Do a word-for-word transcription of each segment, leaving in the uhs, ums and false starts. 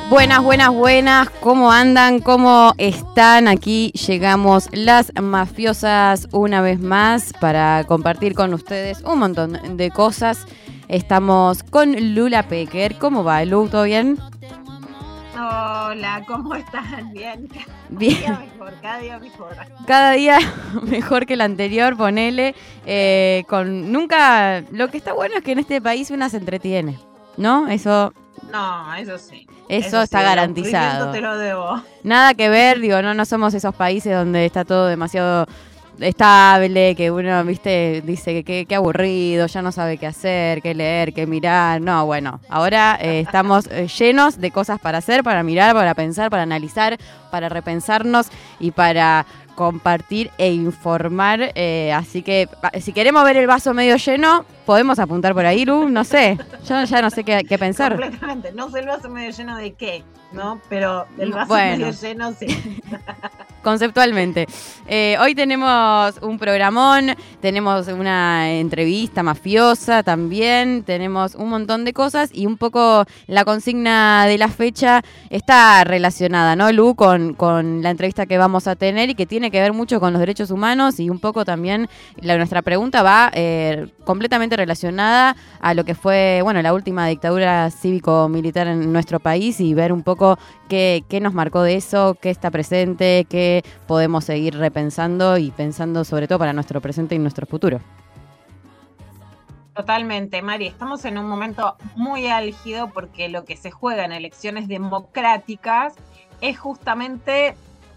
Buenas, buenas, buenas, ¿cómo andan? ¿Cómo están? Aquí llegamos las mafiosas una vez más para compartir con ustedes un montón de cosas. Estamos con Lula Pecker. ¿Cómo va, Lu? ¿Todo bien? Hola, ¿cómo están? Bien. Bien. Cada día mejor, cada día mejor. Cada día mejor que el anterior, ponele. Eh, con nunca. Lo que está bueno es que en este país una se entretiene, ¿no? Eso. No, eso sí. Eso, eso está sí, garantizado. Te lo debo. Nada que ver, digo, no, no somos esos países donde está todo demasiado estable, que uno, viste, dice que qué aburrido, ya no sabe qué hacer, qué leer, qué mirar. No, bueno, ahora eh, estamos eh, llenos de cosas para hacer, para mirar, para pensar, para analizar, para repensarnos y para compartir e informar. Eh, así que si queremos ver el vaso medio lleno, podemos apuntar por ahí, Lu, no sé. Yo ya no sé qué, qué pensar. Completamente. No sé el vaso medio lleno de qué, ¿no? Pero el vaso bueno. medio lleno sí. Conceptualmente. Eh, hoy tenemos un programón, tenemos una entrevista mafiosa también, tenemos un montón de cosas y un poco la consigna de la fecha está relacionada, ¿no, Lu? Con, con la entrevista que vamos a tener y que tiene que ver mucho con los derechos humanos y un poco también la, nuestra pregunta va eh, completamente relacionada a lo que fue, bueno, la última dictadura cívico-militar en nuestro país y ver un poco qué, qué nos marcó de eso, qué está presente, qué podemos seguir repensando y pensando sobre todo para nuestro presente y nuestro futuro. Totalmente, Mari. Estamos en un momento muy álgido porque lo que se juega en elecciones democráticas es justamente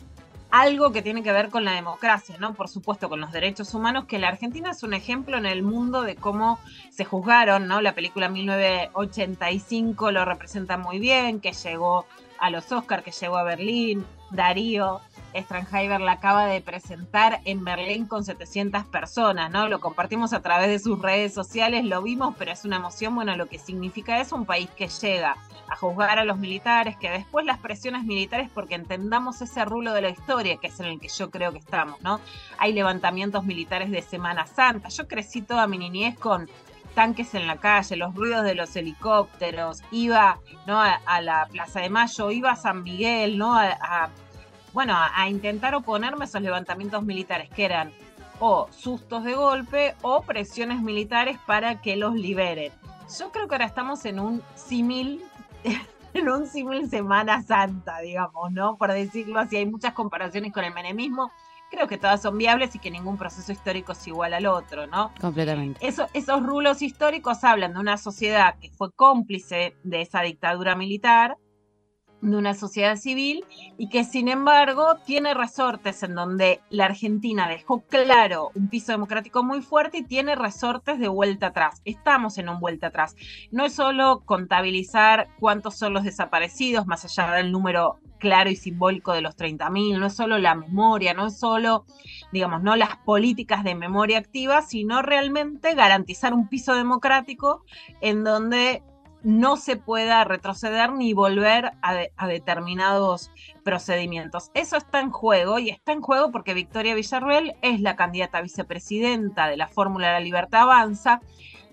algo que tiene que ver con la democracia, ¿no? Por supuesto, con los derechos humanos, que la Argentina es un ejemplo en el mundo de cómo se juzgaron, ¿no? La película mil novecientos ochenta y cinco lo representa muy bien, que llegó a los Oscars, que llegó a Berlín. Darío Strandheimer la acaba de presentar en Berlín con setecientas personas, ¿no? Lo compartimos a través de sus redes sociales, lo vimos, pero es una emoción. Bueno, lo que significa es un país que llega a juzgar a los militares, que después las presiones militares, porque entendamos ese rulo de la historia, que es en el que yo creo que estamos, ¿no? Hay levantamientos militares de Semana Santa. Yo crecí toda mi niñez con tanques en la calle, los ruidos de los helicópteros, iba, ¿no? a, a la Plaza de Mayo, iba a San Miguel, ¿no? a, a bueno, a, a intentar oponerme a esos levantamientos militares que eran o sustos de golpe o presiones militares para que los liberen. Yo creo que ahora estamos en un símil, en un símil Semana Santa, digamos, ¿no? Por decirlo así, hay muchas comparaciones con el menemismo. Creo que todas son viables y que ningún proceso histórico es igual al otro, ¿no? Completamente. Eso, esos rulos históricos hablan de una sociedad que fue cómplice de esa dictadura militar, de una sociedad civil y que sin embargo tiene resortes en donde la Argentina dejó claro un piso democrático muy fuerte y tiene resortes de vuelta atrás. Estamos en un vuelta atrás. No es solo contabilizar cuántos son los desaparecidos, más allá del número claro y simbólico de los treinta mil, no es solo la memoria, no es solo, digamos, no las políticas de memoria activa, sino realmente garantizar un piso democrático en donde no se pueda retroceder ni volver a, de, a determinados procedimientos. Eso está en juego y está en juego porque Victoria Villarruel es la candidata a vicepresidenta de la Fórmula de la Libertad Avanza.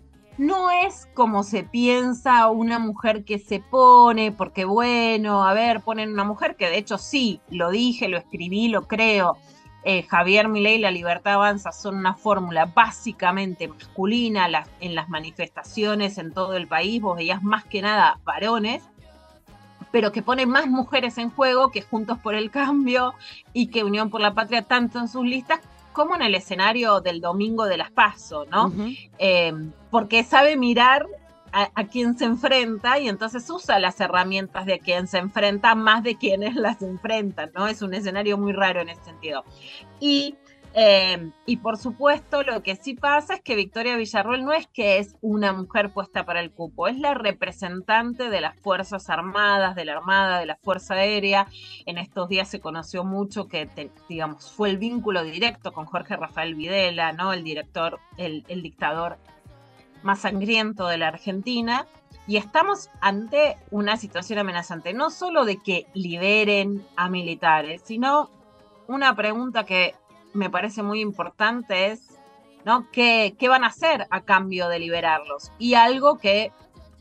No es como se piensa una mujer que se pone, porque bueno, a ver, ponen una mujer que de hecho sí, lo dije, lo escribí, lo creo. Eh, Javier Milei y la Libertad Avanza son una fórmula básicamente masculina la, en las manifestaciones en todo el país, vos veías más que nada varones, pero que pone más mujeres en juego que Juntos por el Cambio y que Unión por la Patria, tanto en sus listas como en el escenario del domingo de las PASO, ¿no? Uh-huh. Eh, porque sabe mirar a, a quien se enfrenta y entonces usa las herramientas de quien se enfrenta más de quienes las enfrentan, ¿no? Es un escenario muy raro en ese sentido. Y, eh, y por supuesto lo que sí pasa es que Victoria Villarruel no es que es una mujer puesta para el cupo, es la representante de las Fuerzas Armadas, de la Armada, de la Fuerza Aérea. En estos días se conoció mucho que, te, digamos, fue el vínculo directo con Jorge Rafael Videla, ¿no? El director, el, el dictador más sangriento de la Argentina, y estamos ante una situación amenazante, no solo de que liberen a militares, sino una pregunta que me parece muy importante es, ¿no? ¿Qué, qué van a hacer a cambio de liberarlos? Y algo que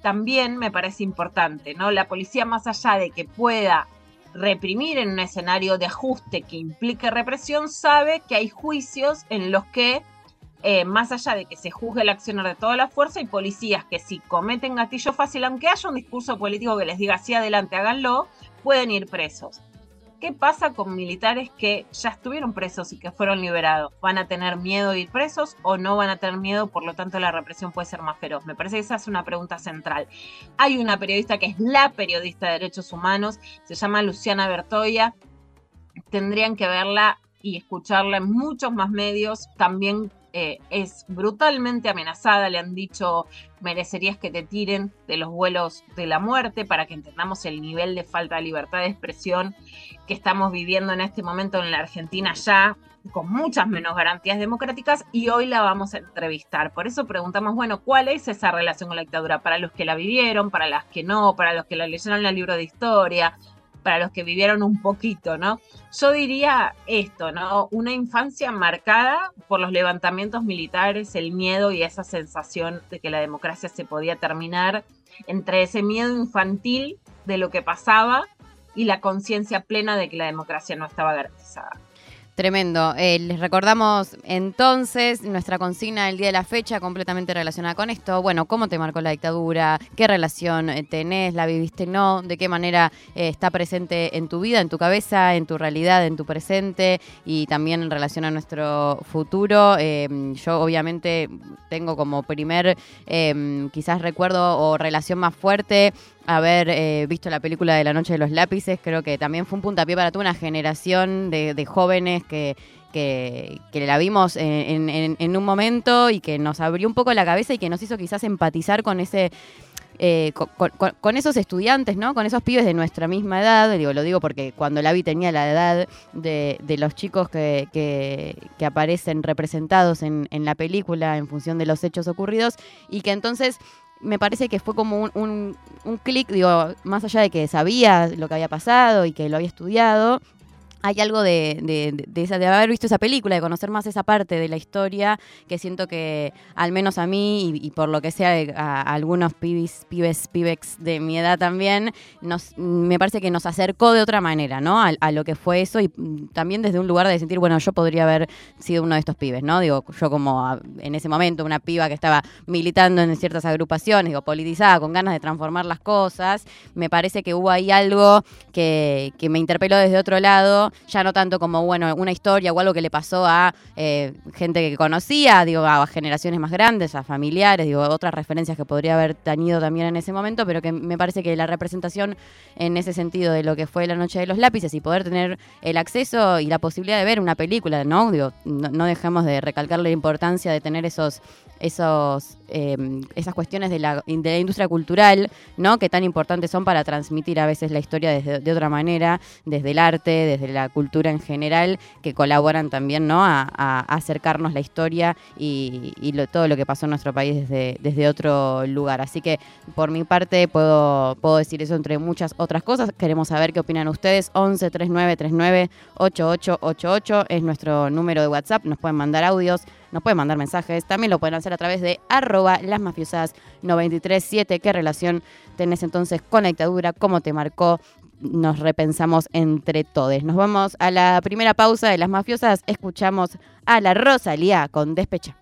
también me parece importante, ¿no? La policía, más allá de que pueda reprimir en un escenario de ajuste que implique represión, sabe que hay juicios en los que, eh, más allá de que se juzgue el accionar de toda la fuerza, hay policías que si cometen gatillo fácil, aunque haya un discurso político que les diga sí, adelante, háganlo, pueden ir presos. ¿Qué pasa con militares que ya estuvieron presos y que fueron liberados? ¿Van a tener miedo de ir presos o no van a tener miedo? Por lo tanto, la represión puede ser más feroz. Me parece que esa es una pregunta central. Hay una periodista que es la periodista de derechos humanos, se llama Luciana Bertoia. Tendrían que verla y escucharla en muchos más medios. También eh, es brutalmente amenazada, le han dicho merecerías que te tiren de los vuelos de la muerte, para que entendamos el nivel de falta de libertad de expresión que estamos viviendo en este momento en la Argentina, ya con muchas menos garantías democráticas, y hoy la vamos a entrevistar. Por eso preguntamos, bueno, ¿cuál es esa relación con la dictadura? Para los que la vivieron, para las que no, para los que la leyeron en el libro de historia, para los que vivieron un poquito, ¿no? Yo diría esto, ¿no? Una infancia marcada por los levantamientos militares, el miedo y esa sensación de que la democracia se podía terminar, entre ese miedo infantil de lo que pasaba y la conciencia plena de que la democracia no estaba garantizada. Tremendo. Eh, les recordamos entonces nuestra consigna del día de la fecha completamente relacionada con esto. Bueno, ¿cómo te marcó la dictadura? ¿Qué relación tenés? ¿La viviste? ¿No? ¿De qué manera eh, está presente en tu vida, en tu cabeza, en tu realidad, en tu presente y también en relación a nuestro futuro? Eh, yo obviamente tengo como primer eh, quizás recuerdo o relación más fuerte haber eh, visto la película de La Noche de los Lápices. Creo que también fue un puntapié para toda una generación de, de jóvenes que, que, que la vimos en, en, en un momento y que nos abrió un poco la cabeza y que nos hizo quizás empatizar con ese... Eh, con, con, con esos estudiantes, ¿no? Con esos pibes de nuestra misma edad. Digo, lo digo porque cuando la vi tenía la edad de, de los chicos que, que, que aparecen representados en, en la película en función de los hechos ocurridos, y que entonces me parece que fue como un, un, un clic, digo, más allá de que sabía lo que había pasado y que lo había estudiado, hay algo de, de, de, esa, de haber visto esa película, de conocer más esa parte de la historia, que siento que, al menos a mí, y, y por lo que sea a, a algunos pibis, pibes, pibex de mi edad también, nos, me parece que nos acercó de otra manera, ¿no? A, a lo que fue eso, y también desde un lugar de sentir, bueno, yo podría haber sido uno de estos pibes, ¿no? Digo, yo como a, en ese momento una piba que estaba militando en ciertas agrupaciones, digo, politizada, con ganas de transformar las cosas, me parece que hubo ahí algo que, que me interpeló desde otro lado, ya no tanto como, bueno, una historia o algo que le pasó a eh, gente que conocía, digo, a generaciones más grandes, a familiares, digo, otras referencias que podría haber tenido también en ese momento, pero que me parece que la representación en ese sentido de lo que fue La Noche de los Lápices y poder tener el acceso y la posibilidad de ver una película, ¿no? Digo, no, no dejemos de recalcar la importancia de tener esos, esos, eh, esas cuestiones de la, de la industria cultural, ¿no? Que tan importantes son para transmitir a veces la historia desde, de otra manera, desde el arte, desde la cultura en general, que colaboran también, ¿no? a, a acercarnos la historia y, y lo, todo lo que pasó en nuestro país desde, desde otro lugar. Así que por mi parte puedo, puedo decir eso entre muchas otras cosas. Queremos saber qué opinan ustedes. once treinta y nueve treinta y nueve ochenta y ocho ochenta y ocho es nuestro número de WhatsApp. Nos pueden mandar audios, nos pueden mandar mensajes. También lo pueden hacer a través de arroba lasmafiosas noventa y tres siete. ¿Qué relación tenés entonces con la dictadura? ¿Cómo te marcó? Nos repensamos entre todos. Nos vamos a la primera pausa de Las Mafiosas. Escuchamos a la Rosalía con Despecha.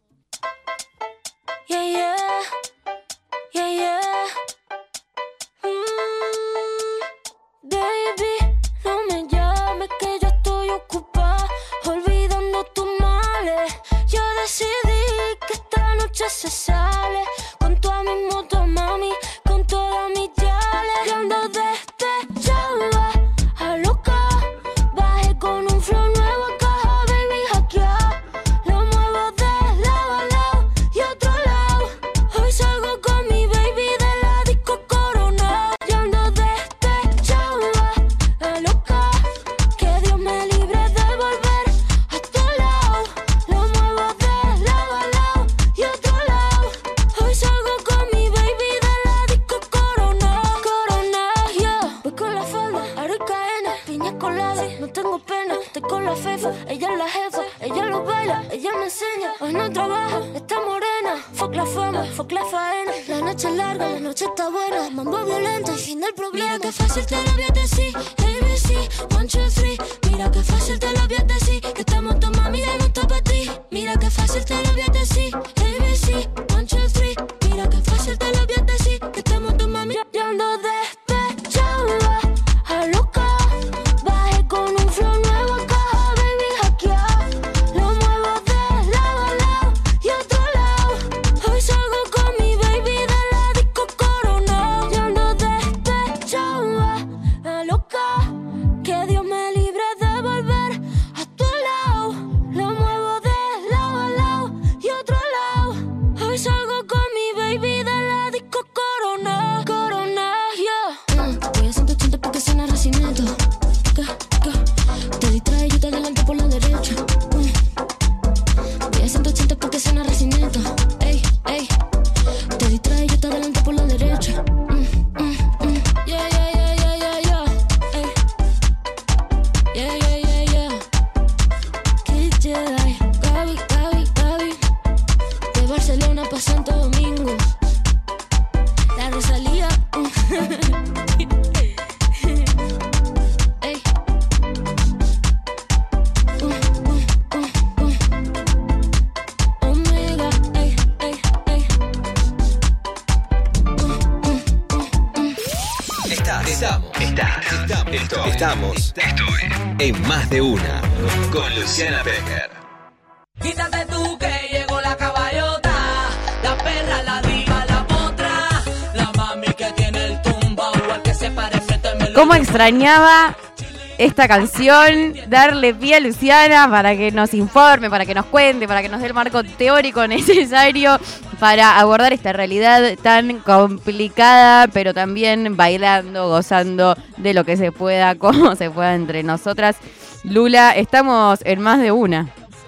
Yeah, yeah. Yeah, yeah. Mm, baby, no me llames que yo estoy ocupada olvidando tus males. Yo decidí que esta noche se sale con toda mi moto, mami, con toda mi yale. Yo ando despechada, a loca, bajé con un flow nuevo a caja, baby, hackeada. Lo muevo de lado a lado y otro lado. Hoy salgo con mi baby noche con la fefa. Ella es la jefa, ella lo baila, ella me enseña. Hoy no trabaja, está morena. Fuck la fama, fuck la faena. La noche es larga, la noche está buena. Mambo violento y fin del problema. Mira que fácil te lo voy a decir. A B C, one, two, three. Mira que fácil te lo voy a decir. Que estamos tu mami y no está para ti. Mira que fácil te lo voy a decir. A B C, one, two, three. Mira que fácil te lo voy a decir. Que estamos tu mami. Yo ando despechada, a loca. Bajé con un flow nuevo acá, baby, hackear. Lo muevo de lado a lado y otro lado. Hoy salgo con mi baby de la disco Corona. Yo ando despechada, a loca. Que Dios me libre de volver a tu lado. Lo muevo de lado a lado y otro lado. Hoy salgo con mi baby de la disco Corona. Corona, yeah. Mm, voy a ciento ochenta porque suena Recinito. Que, que, te distrae, yo te adelanto por la derecha. Mm. Voy a ciento ochenta porque suena Recinito. Ey, ey. Te distrae, yo te adelanto por la derecha. Mm, mm, mm. Yeah, yeah, yeah, yeah, yeah, yeah. Ey. Yeah, yeah, yeah, yeah. Kid Jedi, Gaby, Gaby, Gaby. De Barcelona pa' Santo Domingo. La Rosalía. Ey. Uh, uh, uh, uh. Omega, ey, ey, ey. Uh, uh, uh, uh. Estás, estamos, estás, estamos, esto- estamos, esto es En Más de Una, con Luciana Pecker. Quítate tú que llegó la caballota, la perra, la diva, la potra, la mami que tiene el tumba o al que se parece te ¿Cómo extrañaba esta canción? Darle pie a Luciana para que nos informe, para que nos cuente, para que nos dé el marco teórico necesario para abordar esta realidad tan complicada, pero también bailando, gozando de lo que se pueda, como se pueda entre nosotras. Lula, estamos en Más de Una.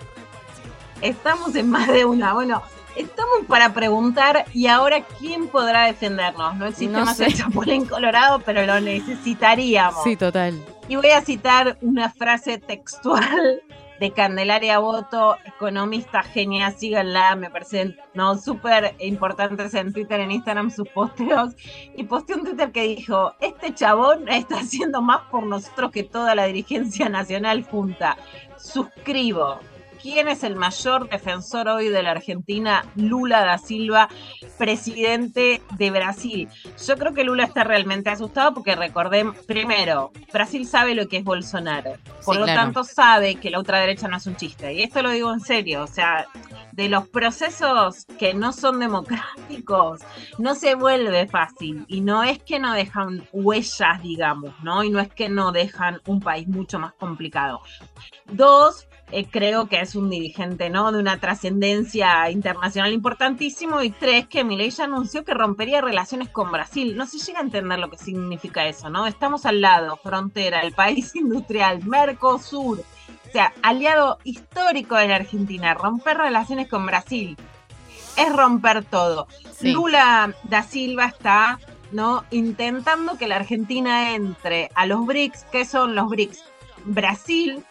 Estamos en Más de Una. Bueno, estamos para preguntar, ¿y ahora quién podrá defendernos? No existe No más sé. el Chapulín Colorado, pero lo necesitaríamos. Sí, total. Y voy a citar una frase textual de Candelaria Boto, economista genial, síganla, me parecen no súper importantes en Twitter, en Instagram sus posteos, y posteó un Twitter que dijo: este chabón está haciendo más por nosotros que toda la dirigencia nacional junta. Suscribo. ¿Quién es el mayor defensor hoy de la Argentina? Lula da Silva, presidente de Brasil. Yo creo que Lula está realmente asustado porque recordemos, primero, Brasil sabe lo que es Bolsonaro. Por Sí, lo claro. tanto sabe que la ultraderecha no es un chiste. Y esto lo digo en serio, o sea, de los procesos que no son democráticos, no se vuelve fácil. Y no es que no dejan huellas, digamos, ¿no? Y no es que no dejan un país mucho más complicado. Dos, eh, creo que es un dirigente, ¿no?, de una trascendencia internacional importantísimo. Y tres, que Milei ya anunció que rompería relaciones con Brasil. No se llega a entender lo que significa eso, ¿no? Estamos al lado, frontera, el país industrial, Mercosur, o sea, aliado histórico de la Argentina. Romper relaciones con Brasil es romper todo. Sí. Lula da Silva está, ¿no?, intentando que la Argentina entre a los B R I C S. ¿Qué son los B R I C S? Brasil,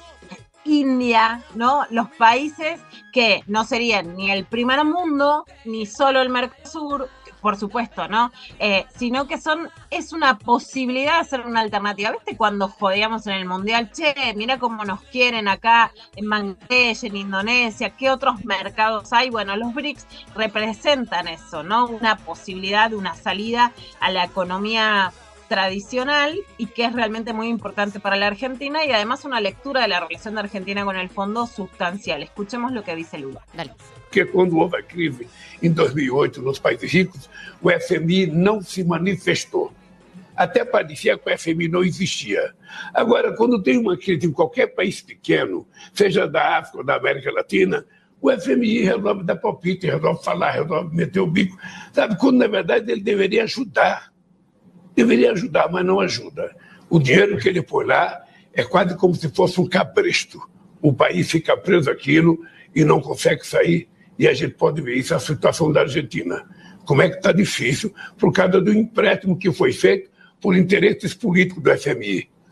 India, ¿no? Los países que no serían ni el primer mundo, ni solo el Mercosur, por supuesto, ¿no? Eh, sino que son, es una posibilidad de hacer una alternativa. ¿Viste cuando jodíamos en el Mundial? Che, mira cómo nos quieren acá en Bangladesh, en Indonesia, ¿qué otros mercados hay? Bueno, los B R I C S representan eso, ¿no? Una posibilidad de una salida a la economía tradicional y que es realmente muy importante para la Argentina, y además una lectura de la relación de Argentina con el fondo sustancial. Escuchemos lo que dice Lula. Dale. Porque quando houve a crise em dois mil e oito nos países ricos, o F M I não se manifestou. Até parecia que o F M I não existia. Agora, quando tem uma crise em qualquer país pequeno, seja da África ou da América Latina, o F M I resolve dar palpite, resolve falar, resolve meter o bico. Sabe, quando na verdade ele deveria ajudar. Deveria ajudar, mas não ajuda. O dinheiro que ele põe lá é quase como se fosse um cabresto. O país fica preso àquilo e não consegue sair. E a gente pode ver isso, a situação da Argentina. Como é que está difícil por causa do empréstimo que foi feito por interesses políticos do F M I.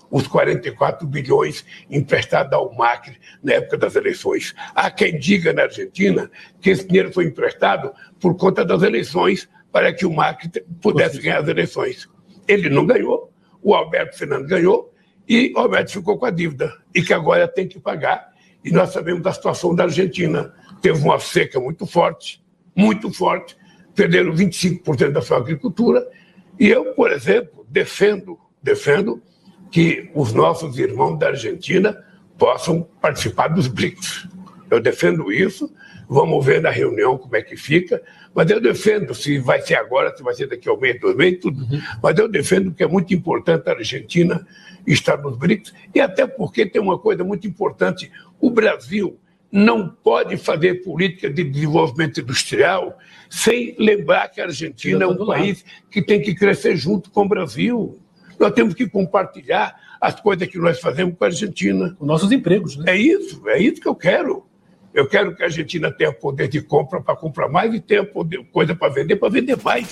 os quarenta e quatro bilhões emprestados ao Macri na época das eleições. Há quem diga na Argentina que esse dinheiro foi emprestado por conta das eleições para que o Macri pudesse ganhar as eleições. Ele não ganhou, o Alberto Fernandes ganhou e o Alberto ficou com a dívida e que agora tem que pagar. E nós sabemos da situação da Argentina. Teve uma seca muito forte, muito forte, perderam vinte e cinco por cento da sua agricultura. E eu, por exemplo, defendo, defendo que os nossos irmãos da Argentina possam participar dos BRICS. Eu defendo isso, vamos ver na reunião como é que fica, mas eu defendo, se vai ser agora, se vai ser daqui ao mês, dois meses, tudo, uhum. Mas eu defendo que é muito importante a Argentina estar nos BRICS, e até porque tem uma coisa muito importante, o Brasil não pode fazer política de desenvolvimento industrial sem lembrar que a Argentina é um país que tem que crescer junto com o Brasil. Nós temos que compartilhar as coisas que nós fazemos com a Argentina. Com nossos empregos, né? É isso, é isso que eu quero. Eu quero que a Argentina tenha poder de compra para comprar mais y tenga poder, coisa para vender para vender más.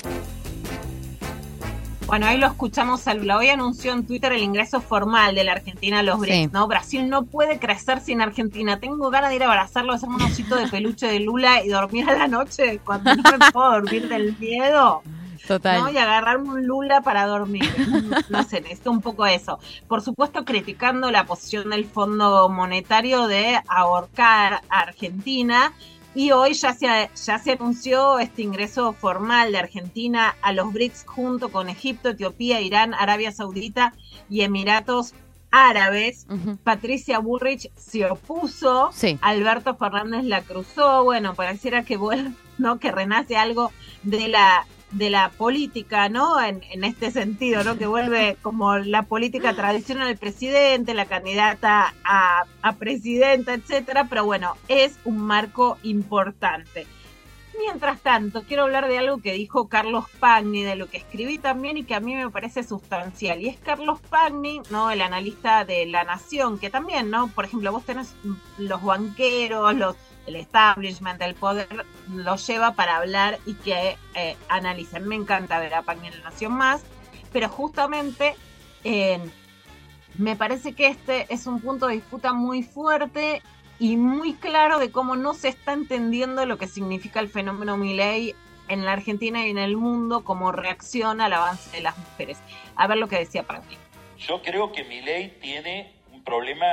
Bueno, ahí lo escuchamos a Lula. Hoy anunció en Twitter el ingreso formal de la Argentina a los BRICS, sí. ¿No? Brasil no puede crecer sin Argentina. Tengo ganas de ir a abrazarlo, hacerme un osito de peluche de Lula y dormir a la noche cuando no me puedo dormir del miedo. Total. ¿No? Y agarrarme un Lula para dormir. No sé, necesito un poco eso. Por supuesto, criticando la posición del Fondo Monetario de ahorcar a Argentina. Y hoy ya se, ya se anunció este ingreso formal de Argentina a los BRICS junto con Egipto, Etiopía, Irán, Arabia Saudita y Emiratos Árabes. Uh-huh. Patricia Bullrich se opuso, sí. Alberto Fernández la cruzó. Bueno, pareciera que vuelve, ¿no? Que renace algo de la de la política, ¿no? En, en este sentido, ¿no? Que vuelve como la política tradicional del presidente, la candidata a, a presidenta, etcétera, pero bueno, es un marco importante. Mientras tanto, quiero hablar de algo que dijo Carlos Pagni, de lo que escribí también y que a mí me parece sustancial. Y es Carlos Pagni, ¿no? El analista de La Nación, que también, ¿no? Por ejemplo, vos tenés los banqueros, los el establishment, el poder, lo lleva para hablar y que eh, analicen. Me encanta ver a Pagni en La Nación Más, pero justamente eh, me parece que este es un punto de disputa muy fuerte y muy claro de cómo no se está entendiendo lo que significa el fenómeno Milei en la Argentina y en el mundo, cómo reacciona al avance de las mujeres. A ver lo que decía Pagni. Yo creo que Milei tiene un problema.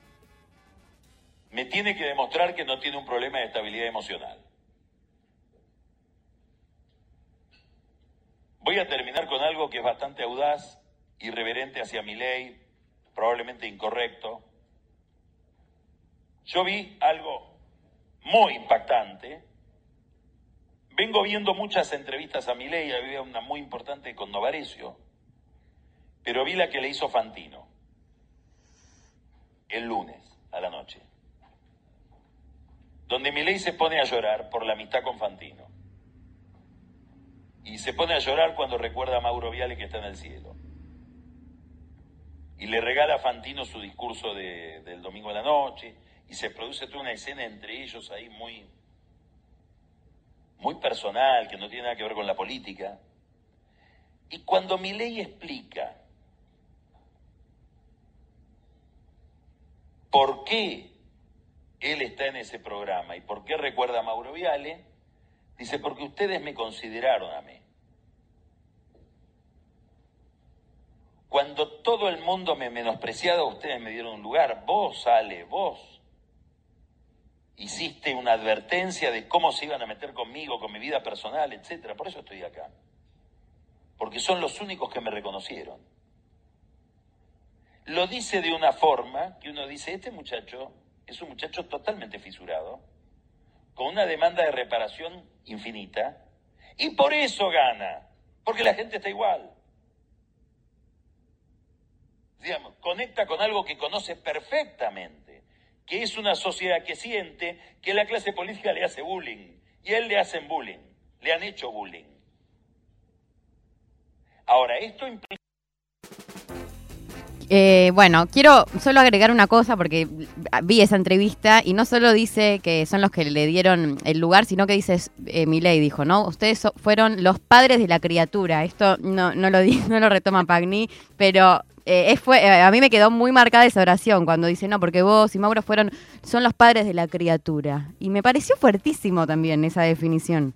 Me tiene que demostrar que no tiene un problema de estabilidad emocional. Voy a terminar con algo que es bastante audaz, irreverente hacia Milei, probablemente incorrecto. Yo vi algo muy impactante. Vengo viendo muchas entrevistas a Milei, había una muy importante con Novarecio, pero vi la que le hizo Fantino el lunes a la noche, donde Milei se pone a llorar por la amistad con Fantino. Y se pone a llorar cuando recuerda a Mauro Viale que está en el cielo. Y le regala a Fantino su discurso de, del domingo a la noche, y se produce toda una escena entre ellos ahí muy, muy personal, que no tiene nada que ver con la política. Y cuando Milei explica por qué él está en ese programa y por qué recuerda a Mauro Viale, dice, porque ustedes me consideraron a mí. Cuando todo el mundo me menospreciaba, ustedes me dieron un lugar. Vos, Ale, vos hiciste una advertencia de cómo se iban a meter conmigo, con mi vida personal, etcétera. Por eso estoy acá. Porque son los únicos que me reconocieron. Lo dice de una forma que uno dice, este muchacho es un muchacho totalmente fisurado, con una demanda de reparación infinita, y por eso gana, porque la gente está igual. Digamos, conecta con algo que conoce perfectamente, que es una sociedad que siente que la clase política le hace bullying, y a él le hacen bullying, le han hecho bullying. Ahora, esto implica... Eh, bueno, quiero solo agregar una cosa porque vi esa entrevista y no solo dice que son los que le dieron el lugar, sino que dice, eh, Milei dijo, ¿no? Ustedes so, fueron los padres de la criatura. Esto no, no, lo, no lo retoma Pagni, pero Eh, es fue, eh, a mí me quedó muy marcada esa oración cuando dice, no, porque vos y Mauro fueron, son los padres de la criatura. Y me pareció fuertísimo también esa definición.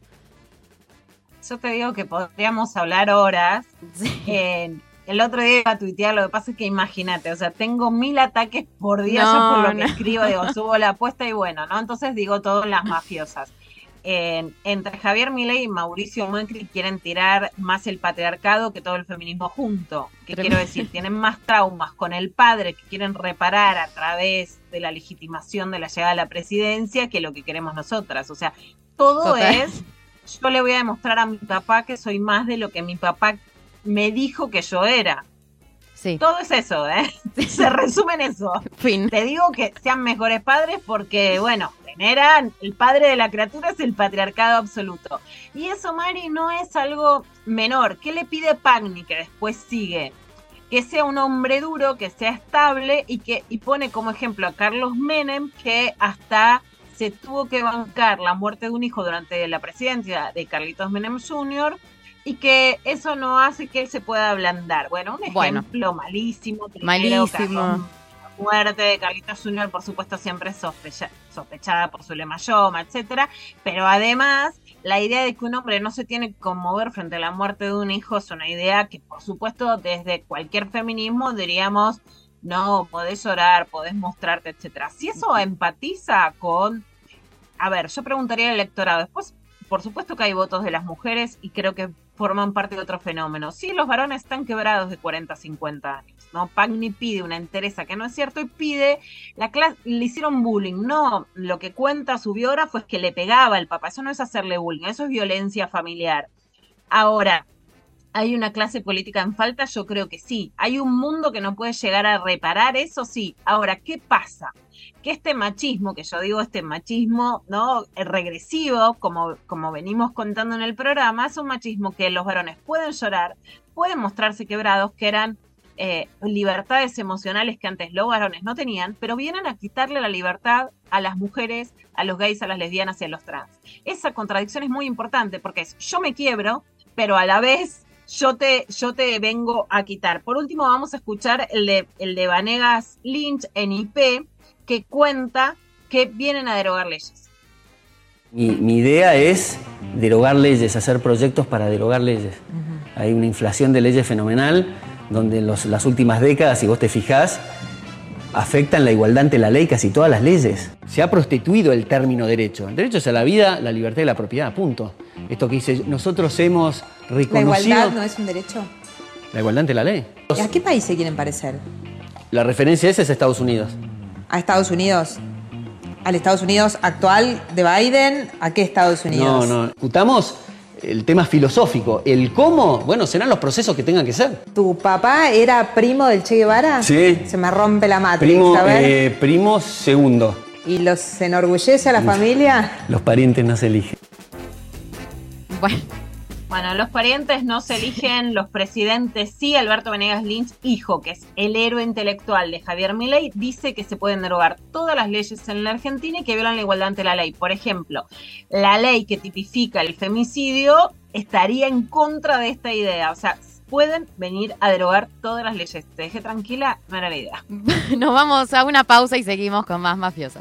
Yo te digo que podríamos hablar horas. Sí. Eh, el otro día iba a tuitear, lo que pasa es que imagínate, o sea, tengo mil ataques por día No, yo por lo no. que escribo, digo, subo la apuesta y bueno, ¿no? Entonces digo todas las mafiosas. Eh, entre Javier Milei y Mauricio Macri quieren tirar más el patriarcado que todo el feminismo junto. ¿Qué Tremendo. quiero decir? Tienen más traumas con el padre que quieren reparar a través de la legitimación de la llegada a la presidencia que lo que queremos nosotras. O sea, todo Total. es, yo le voy a demostrar a mi papá que soy más de lo que mi papá me dijo que yo era. Sí, Todo es eso, ¿eh? Se resume en eso. fin. Te digo que sean mejores padres porque, bueno, generan, el padre de la criatura es el patriarcado absoluto. Y eso, Mari, no es algo menor. ¿Qué le pide Pagni que después sigue? Que sea un hombre duro, que sea estable y que y pone como ejemplo a Carlos Menem, que hasta se tuvo que bancar la muerte de un hijo durante la presidencia de Carlitos Menem junior y que eso no hace que él se pueda ablandar. Bueno, un Bueno. ejemplo malísimo. primero, Malísimo. Carlos- la muerte de Carlitos junior, por supuesto, siempre es sospecha- sospechada por su lema Yoma, etcétera. Pero además, la idea de que un hombre no se tiene que conmover frente a la muerte de un hijo es una idea que, por supuesto, desde cualquier feminismo diríamos, no, podés llorar, podés mostrarte, etcétera. Si eso empatiza con... A ver, yo preguntaría al electorado. Después, por supuesto que hay votos de las mujeres y creo que forman parte de otro fenómeno. Sí, los varones están quebrados de cuarenta a cincuenta años, ¿no? Pagni pide una entereza que no es cierto y pide, la clase, le hicieron bullying, no, lo que cuenta su biógrafo es que le pegaba el papá, eso no es hacerle bullying, eso es violencia familiar. Ahora, ¿hay una clase política en falta? Yo creo que sí. ¿Hay un mundo que no puede llegar a reparar eso? Sí. Ahora, ¿qué pasa? Que este machismo, que yo digo este machismo, ¿no? regresivo, como, como venimos contando en el programa, es un machismo que los varones pueden llorar, pueden mostrarse quebrados, que eran eh, libertades emocionales que antes los varones no tenían, pero vienen a quitarle la libertad a las mujeres, a los gays, a las lesbianas y a los trans. Esa contradicción es muy importante porque es yo me quiebro, pero a la vez yo te, yo te vengo a quitar. Por último, vamos a escuchar el de, el de Vanegas Lynch en I P, que cuenta que vienen a derogar leyes. Mi, mi idea es derogar leyes, hacer proyectos para derogar leyes. Uh-huh. Hay una inflación de leyes fenomenal, donde en los, las últimas décadas, si vos te fijás, afectan la igualdad ante la ley casi todas las leyes. Se ha prostituido el término derecho. El derecho es a la vida, la libertad y la propiedad, punto. Esto que dice, nosotros hemos reconocido... ¿La igualdad no es un derecho? La igualdad ante la ley. ¿Y a qué país se quieren parecer? La referencia esa es Estados Unidos. ¿A Estados Unidos? ¿Al Estados Unidos actual de Biden? ¿A qué Estados Unidos? No, no. Discutamos el tema filosófico. El cómo, bueno, serán los procesos que tengan que ser. ¿Tu papá era primo del Che Guevara? Sí. Se me rompe la matriz, Primo, a ver. eh, primo segundo. ¿Y los enorgullece a la familia? Los parientes no se eligen. Bueno, Bueno, los parientes no se eligen, los presidentes sí. Alberto Vanegas Lynch, hijo, que es el héroe intelectual de Javier Milei, dice que se pueden derogar todas las leyes en la Argentina y que violan la igualdad ante la ley. Por ejemplo, la ley que tipifica el femicidio estaría en contra de esta idea. O sea, pueden venir a derogar todas las leyes. Te dejé tranquila, no era la idea. nos vamos a una pausa y seguimos con más mafiosas.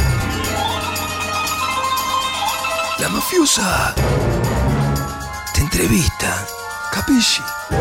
La mafiosa te entrevista, capisci?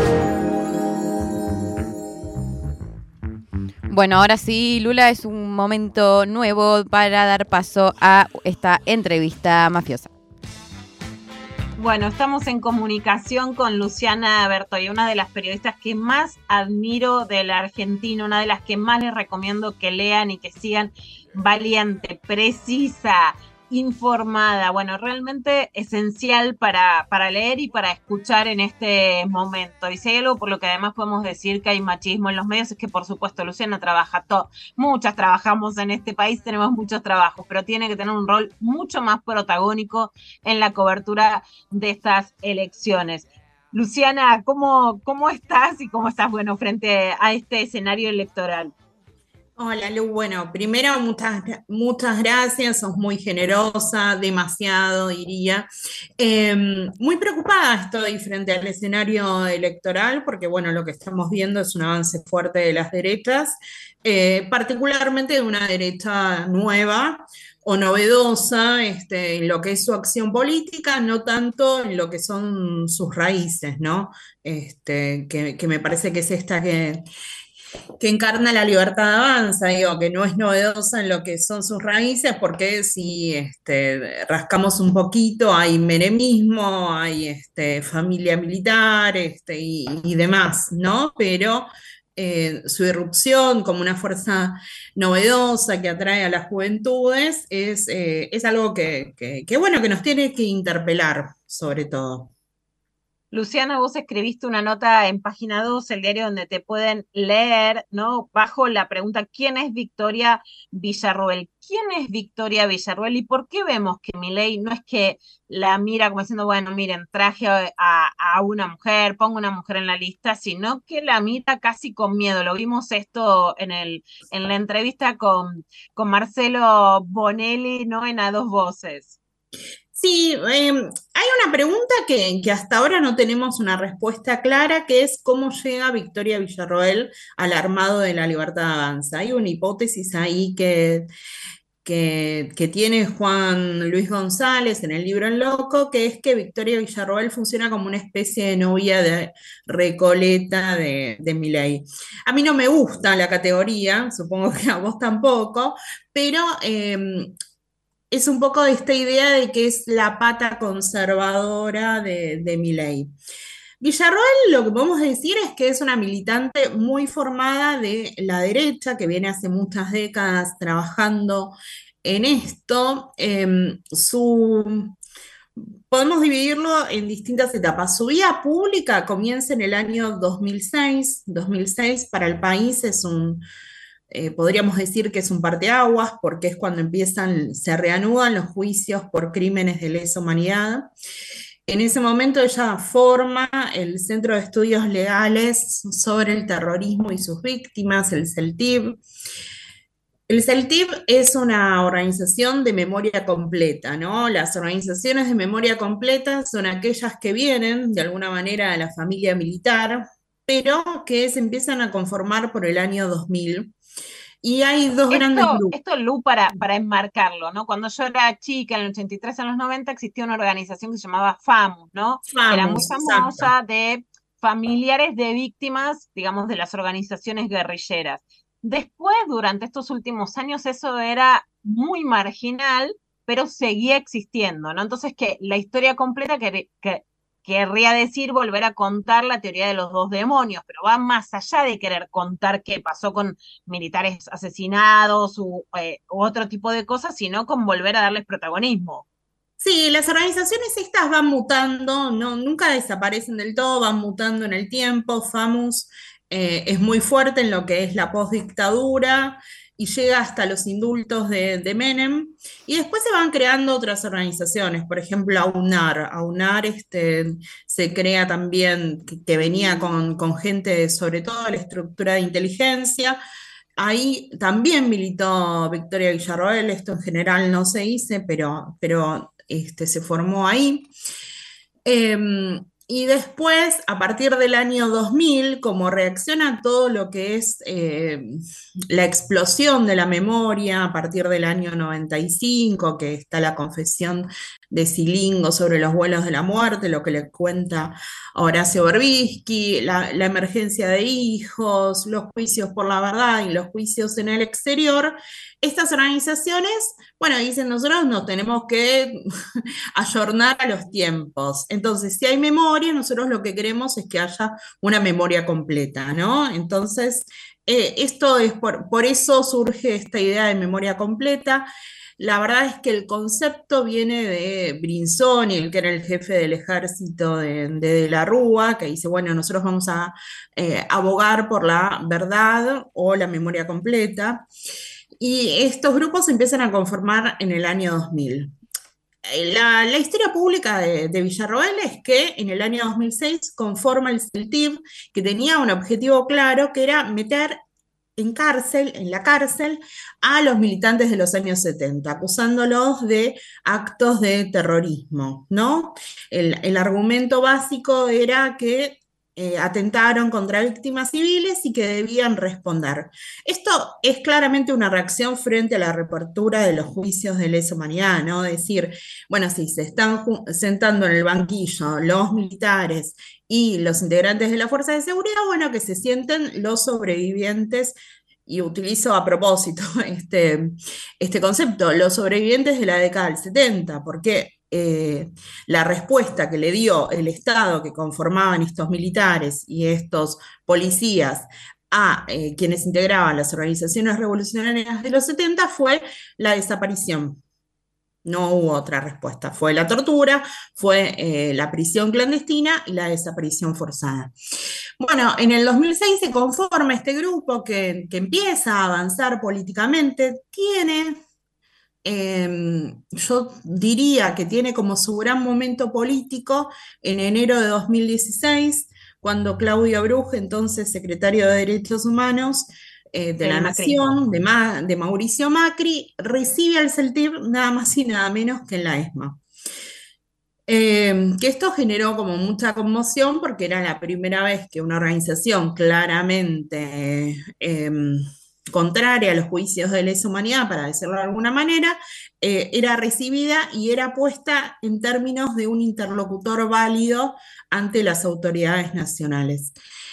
Bueno, ahora sí, Lula, es un momento nuevo para dar paso a esta entrevista mafiosa. Bueno, estamos en comunicación con Luciana Bertoy, una de las periodistas que más admiro de la Argentina, una de las que más les recomiendo que lean y que sigan. Valiente, precisa, informada, bueno, realmente esencial para, para leer y para escuchar en este momento. Y si hay algo por lo que además podemos decir que hay machismo en los medios, es que por supuesto Luciana trabaja todo, muchas trabajamos en este país, tenemos muchos trabajos, pero tiene que tener un rol mucho más protagónico en la cobertura de estas elecciones. Luciana, ¿cómo, cómo estás y cómo estás, bueno, frente a este escenario electoral? Hola Lu, bueno, primero muchas, gra- muchas gracias, sos muy generosa, demasiado diría. Eh, Muy preocupada estoy frente al escenario electoral porque bueno, lo que estamos viendo es un avance fuerte de las derechas, eh, particularmente de una derecha nueva o novedosa, este, en lo que es su acción política, no tanto en lo que son sus raíces, ¿no? Este, que, que me parece que es esta que que encarna la libertad avanza, digo, que no es novedosa en lo que son sus raíces, porque si este, rascamos un poquito, hay menemismo, hay este, familia militar este, y, y demás, ¿no? Pero eh, su irrupción como una fuerza novedosa que atrae a las juventudes es, eh, es algo que, que, que, bueno, que nos tiene que interpelar, sobre todo. Luciana, vos escribiste una nota en Página dos, el diario donde te pueden leer, ¿no? Bajo la pregunta, ¿quién es Victoria Villarroel? ¿Quién es Victoria Villarroel y por qué vemos que Milei no es que la mira como diciendo, bueno, miren, traje a, a- a una mujer, pongo una mujer en la lista, sino que la mira casi con miedo? Lo vimos esto en el, en la entrevista con, con Marcelo Bonelli, ¿no? En A Dos Voces. Sí, eh, hay una pregunta que, que hasta ahora no tenemos una respuesta clara, que es cómo llega Victoria Villarroel al armado de la Libertad Avanza. Hay una hipótesis ahí que, que, que tiene Juan Luis González en el libro El Loco, que es que Victoria Villarroel funciona como una especie de novia de Recoleta de, de Milei. A mí no me gusta la categoría, supongo que a vos tampoco, pero eh, es un poco de esta idea de que es la pata conservadora de, de Milei. Villarroel, lo que podemos decir es que es una militante muy formada de la derecha, que viene hace muchas décadas trabajando en esto. Eh, su, podemos dividirlo en distintas etapas. Su vida pública comienza en el año dos mil seis. dos mil seis para el país es un, eh, podríamos decir que es un parteaguas, porque es cuando empiezan, se reanudan los juicios por crímenes de lesa humanidad. En ese momento ella forma el Centro de Estudios Legales sobre el Terrorismo y sus Víctimas, el CELTIV. El CELTIV es una organización de memoria completa, ¿no? Las organizaciones de memoria completa son aquellas que vienen de alguna manera de la familia militar, pero que se empiezan a conformar por el año dos mil. Y hay dos grandes Esto, grupos. esto, Lu, para, para enmarcarlo, ¿no? Cuando yo era chica, en el ochenta y tres, en los noventa, existía una organización que se llamaba FAMUS, ¿no? Que era muy Vamos, exacto. famosa, de familiares de víctimas, digamos, de las organizaciones guerrilleras. Después, durante estos últimos años, eso era muy marginal, pero seguía existiendo, ¿no? Entonces, que la historia completa que, que querría decir volver a contar la teoría de los dos demonios, pero va más allá de querer contar qué pasó con militares asesinados u, eh, u otro tipo de cosas, sino con volver a darles protagonismo. Sí, las organizaciones estas van mutando, no, nunca desaparecen del todo, van mutando en el tiempo. FAMUS eh, es muy fuerte en lo que es la postdictadura y llega hasta los indultos de, de Menem. Y después se van creando otras organizaciones, por ejemplo, AUNAR. AUNAR este, se crea también, que, que venía con, con gente, sobre todo de la estructura de inteligencia. Ahí también militó Victoria Villarroel, esto en general no se dice, pero, pero este, se formó ahí. Eh, y después, a partir del año dos mil, como reacción a todo lo que es eh, la explosión de la memoria, a partir del año noventa y cinco, que está la confesión de Silingo sobre los vuelos de la muerte, lo que le cuenta Horacio Berbisky, la, la emergencia de hijos, los juicios por la verdad y los juicios en el exterior, estas organizaciones, bueno, dicen nosotros nos tenemos que ayornar a los tiempos. Entonces, si hay memoria, nosotros lo que queremos es que haya una memoria completa, ¿no? Entonces, eh, esto es por, por eso surge esta idea de memoria completa. La verdad es que el concepto viene de Brinsoni, el que era el jefe del ejército de, de, de la Rúa, que dice, bueno, nosotros vamos a eh, abogar por la verdad o la memoria completa. Y estos grupos se empiezan a conformar en el año dos mil. La, la historia pública de, de Villarroel es que en el año dos mil seis conforma el CELTIV, que tenía un objetivo claro, que era meter en cárcel, en la cárcel, a los militantes de los años setenta, acusándolos de actos de terrorismo, ¿no? El, el argumento básico era que eh, atentaron contra víctimas civiles y que debían responder. Esto es claramente una reacción frente a la reapertura de los juicios de lesa humanidad, ¿no? Decir, bueno, si se están sentando en el banquillo los militares y los integrantes de la fuerza de seguridad, bueno, que se sienten los sobrevivientes, y utilizo a propósito este, este concepto, los sobrevivientes de la década del setenta, porque eh, la respuesta que le dio el Estado que conformaban estos militares y estos policías a eh, quienes integraban las organizaciones revolucionarias de los setenta fue la desaparición. No hubo otra respuesta. Fue la tortura, fue eh, la prisión clandestina y la desaparición forzada. Bueno, en el dos mil seis se conforma este grupo que, que empieza a avanzar políticamente. Tiene, eh, yo diría que tiene como su gran momento político en enero de dos mil dieciséis, cuando Claudio Abruje, entonces secretario de Derechos Humanos, Eh, de la Nación, de, Ma, de Mauricio Macri, recibe al CELTIP nada más y nada menos que en la ESMA. Eh, que esto generó como mucha conmoción porque era la primera vez que una organización claramente eh, contraria a los juicios de lesa humanidad, para decirlo de alguna manera, eh, era recibida y era puesta en términos de un interlocutor válido ante las autoridades nacionales.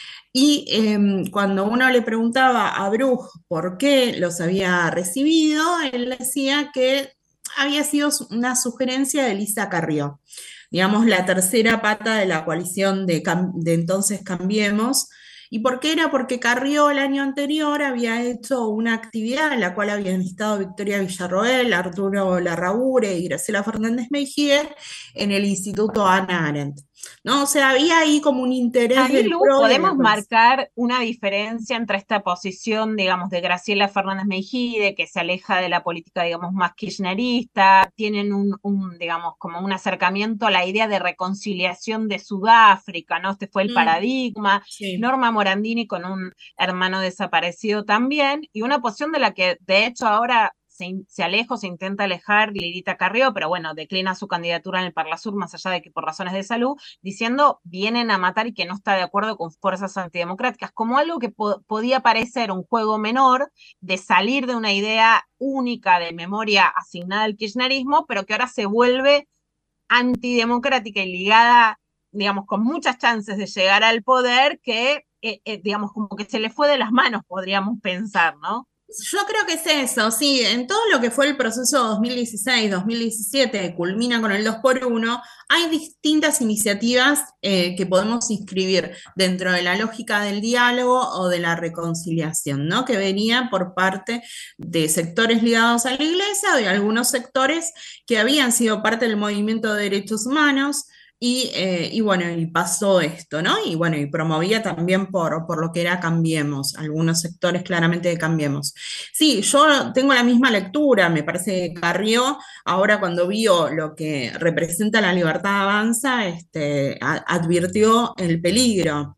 Y eh, cuando uno le preguntaba a Bruj por qué los había recibido, él decía que había sido una sugerencia de Elisa Carrió, digamos, la tercera pata de la coalición de, de entonces Cambiemos. ¿Y por qué era? Porque Carrió el año anterior había hecho una actividad en la cual habían estado Victoria Villarroel, Arturo Larraure y Graciela Fernández Mejía en el Instituto Hannah Arendt, ¿no? O sea, había ahí como un interés Ahí, del Lu, pro de podemos la marcar una diferencia entre esta posición, digamos, de Graciela Fernández Mejide, que se aleja de la política, digamos, más kirchnerista, tienen un, un, digamos, como un acercamiento a la idea de reconciliación de Sudáfrica, ¿no? Este fue el Mm, paradigma. sí. Norma Morandini con un hermano desaparecido también, y una posición de la que, de hecho, ahora se, se aleja o se intenta alejar Lilita Carrió, pero bueno, declina su candidatura en el Parlasur, más allá de que por razones de salud, diciendo vienen a matar y que no está de acuerdo con fuerzas antidemocráticas, como algo que po podía parecer un juego menor de salir de una idea única de memoria asignada al kirchnerismo, pero que ahora se vuelve antidemocrática y ligada, digamos, con muchas chances de llegar al poder, que, eh, eh, digamos, como que se le fue de las manos, podríamos pensar, ¿no? Yo creo que es eso, sí, en todo lo que fue el proceso dos mil dieciséis dos mil diecisiete, que culmina con el dos por uno, hay distintas iniciativas eh, que podemos inscribir dentro de la lógica del diálogo o de la reconciliación, ¿no? Que venía por parte de sectores ligados a la Iglesia o de algunos sectores que habían sido parte del movimiento de derechos humanos. Y, eh, y bueno, y pasó esto, ¿no? Y bueno, y promovía también por, por lo que era Cambiemos, algunos sectores claramente de Cambiemos. Sí, yo tengo la misma lectura, me parece que Carrió, ahora cuando vio lo que representa la libertad avanza, este, a- advirtió el peligro.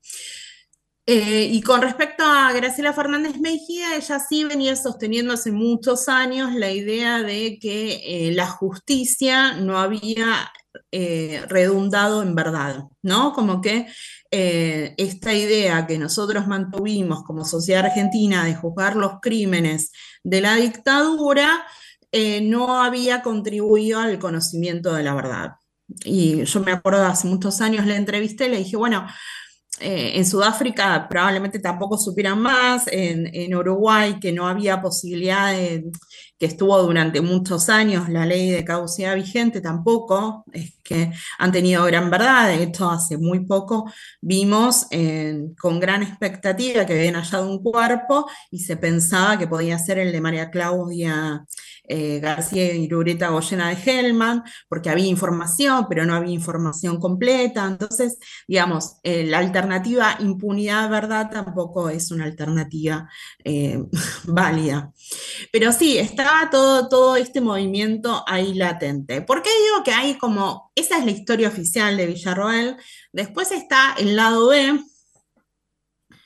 Eh, y con respecto a Graciela Fernández Mejía, ella sí venía sosteniendo hace muchos años la idea de que eh, la justicia no había eh, redundado en verdad, ¿no? Como que eh, esta idea que nosotros mantuvimos como sociedad argentina de juzgar los crímenes de la dictadura eh, no había contribuido al conocimiento de la verdad. Y yo me acuerdo hace muchos años la entrevisté y le dije, bueno, eh, en Sudáfrica probablemente tampoco supieran más, en, en Uruguay que no había posibilidad de, que estuvo durante muchos años la ley de caducidad vigente tampoco, es que han tenido gran verdad, de hecho hace muy poco vimos eh, con gran expectativa que habían hallado un cuerpo y se pensaba que podía ser el de María Claudia eh, García Irureta Goyena de Hellman, porque había información, pero no había información completa, entonces, digamos, eh, la alternativa impunidad-verdad tampoco es una alternativa eh, válida. Pero sí, estaba todo, todo este movimiento ahí latente. ¿Por qué digo que hay como, esa es la historia oficial de Villarroel? Después está el lado B,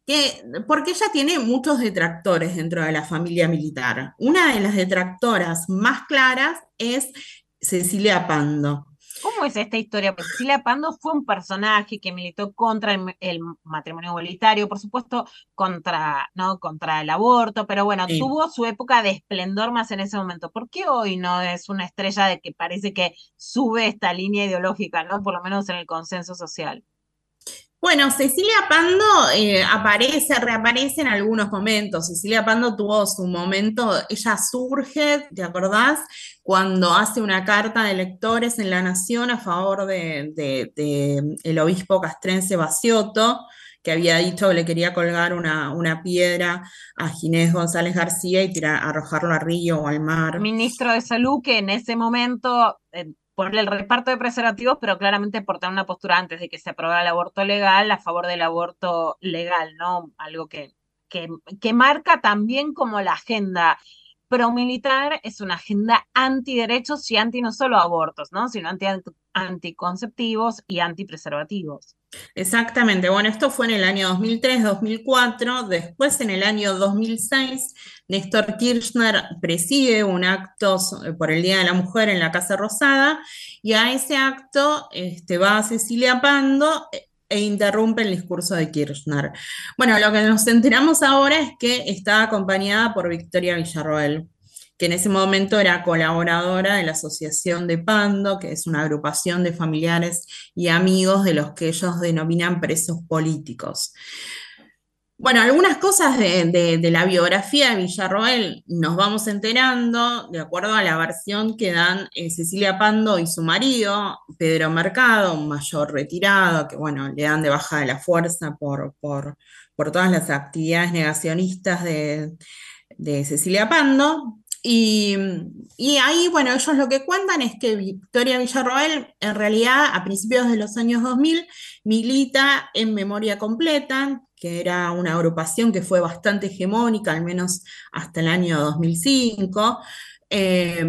que, porque ella tiene muchos detractores dentro de la familia militar. Una de las detractoras más claras es Cecilia Pando. ¿Cómo es esta historia? Porque Cecilia Pando fue un personaje que militó contra el, el matrimonio igualitario, por supuesto, contra, ¿no? contra el aborto, pero bueno, Sí. tuvo su época de esplendor más en ese momento. ¿Por qué hoy no es una estrella de que parece que sube esta línea ideológica, ¿no? Por lo menos en el consenso social? Bueno, Cecilia Pando eh, aparece, reaparece en algunos momentos. Cecilia Pando tuvo su momento, ella surge, ¿te acordás? Cuando hace una carta de electores en La Nación a favor de, de- de el obispo castrense Baciotto, que había dicho que le quería colgar una, una piedra a Ginés González García y tirar, arrojarlo al río o al mar. Ministro de Salud que en ese momento, eh, por el reparto de preservativos, pero claramente por tener una postura antes de que se aprobara el aborto legal, a favor del aborto legal, ¿no? Algo que, que, que marca también como la agenda promilitar, es una agenda antiderechos y anti no solo abortos, ¿no? Sino anti anticonceptivos y antipreservativos. Exactamente, bueno, esto fue en el año dos mil tres, dos mil cuatro, después en el año dos mil seis, Néstor Kirchner preside un acto so- por el Día de la Mujer en la Casa Rosada, y a ese acto este, va Cecilia Pando e e interrumpe el discurso de Kirchner. Bueno, lo que nos enteramos ahora es que está acompañada por Victoria Villarroel, que en ese momento era colaboradora de la Asociación de Pando, que es una agrupación de familiares y amigos de los que ellos denominan presos políticos. Bueno, algunas cosas de, de- de la biografía de Villarroel nos vamos enterando de acuerdo a la versión que dan eh, Cecilia Pando y su marido, Pedro Mercado, un mayor retirado, que bueno, le dan de baja de la fuerza por, por, por todas las actividades negacionistas de, de Cecilia Pando. Y, y ahí, bueno, ellos lo que cuentan es que Victoria Villarroel, en realidad, a principios de los años dos mil, milita en Memoria Completa, que era una agrupación que fue bastante hegemónica, al menos hasta el año dos mil cinco, eh,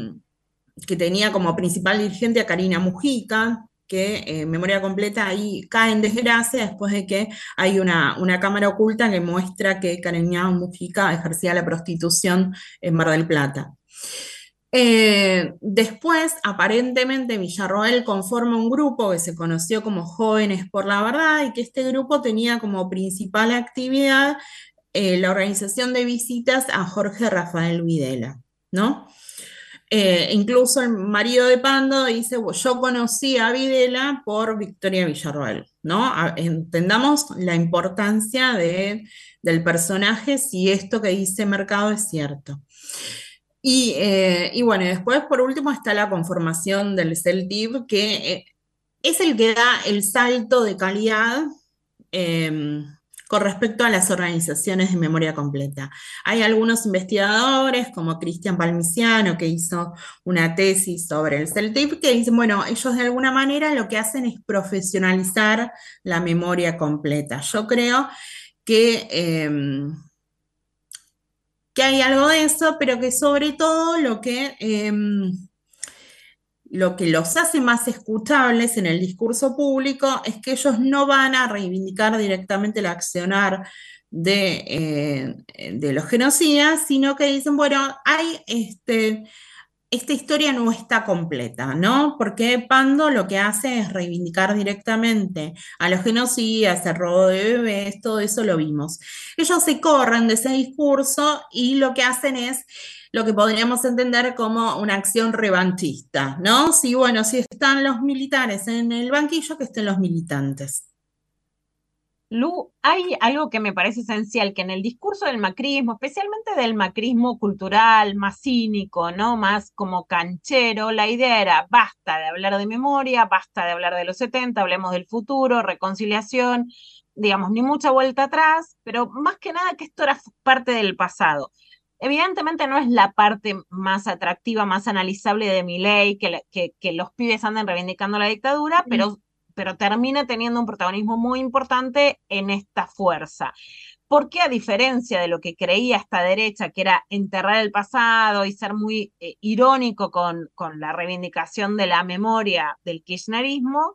que tenía como principal dirigente a Karina Mujica, que eh, Memoria Completa ahí cae en desgracia después de que hay una, una cámara oculta que muestra que Karina Mujica ejercía la prostitución en Mar del Plata. Eh, después, aparentemente, Villarroel conforma un grupo que se conoció como Jóvenes por la Verdad, y que este grupo tenía como principal actividad eh, la organización de visitas a Jorge Rafael Videla, ¿no? Eh, incluso el marido de Pando dice, "Bueno, yo conocí a Videla por Victoria Villarroel", ¿no? A- entendamos la importancia de, del personaje si esto que dice Mercado es cierto. Y, eh, y bueno, y después por último está la conformación del CELTIB, que eh, es el que da el salto de calidad eh, con respecto a las organizaciones de memoria completa. Hay algunos investigadores, como Cristian Palmiciano, que hizo una tesis sobre el CELTIB, que dicen, bueno, ellos de alguna manera lo que hacen es profesionalizar la memoria completa. Yo creo que... eh, que hay algo de eso, pero que sobre todo lo que, eh, lo que los hace más escuchables en el discurso público es que ellos no van a reivindicar directamente el accionar de, eh, de los genocidas, sino que dicen, bueno, hay este, esta historia no está completa, ¿no? Porque Pando lo que hace es reivindicar directamente a los genocidas, el robo de bebés, todo eso lo vimos. Ellos se corren de ese discurso y lo que hacen es lo que podríamos entender como una acción revanchista, ¿no? Si, bueno, si están los militares en el banquillo, que estén los militantes. Lu, hay algo que me parece esencial, que en el discurso del macrismo, especialmente del macrismo cultural, más cínico, ¿no? Más como canchero, la idea era basta de hablar de memoria, basta de hablar de los setenta, hablemos del futuro, reconciliación, digamos, ni mucha vuelta atrás, pero más que nada que esto era parte del pasado. Evidentemente no es la parte más atractiva, más analizable de Milei, que, que, que los pibes anden reivindicando la dictadura, mm. pero pero termina teniendo un protagonismo muy importante en esta fuerza. Porque a diferencia de lo que creía esta derecha, que era enterrar el pasado y ser muy eh, irónico con, con la reivindicación de la memoria del kirchnerismo,